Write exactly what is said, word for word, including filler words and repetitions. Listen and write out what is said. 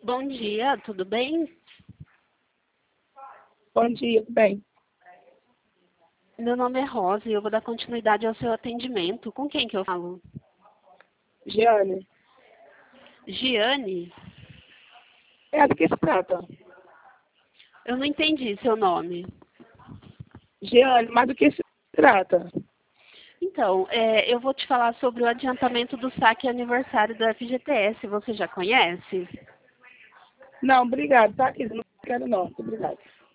Bom dia, tudo bem? Bom dia, tudo bem? Meu nome é Rosa e eu vou dar continuidade ao seu atendimento. Com quem que eu falo? Giane, Giane? é do que se trata? Eu não entendi seu nome. Giane, mas do que se trata? Então, é, eu vou te falar sobre o adiantamento do saque aniversário do F G T S. Você já conhece? Não, obrigado, tá aqui, não quero não, obrigado.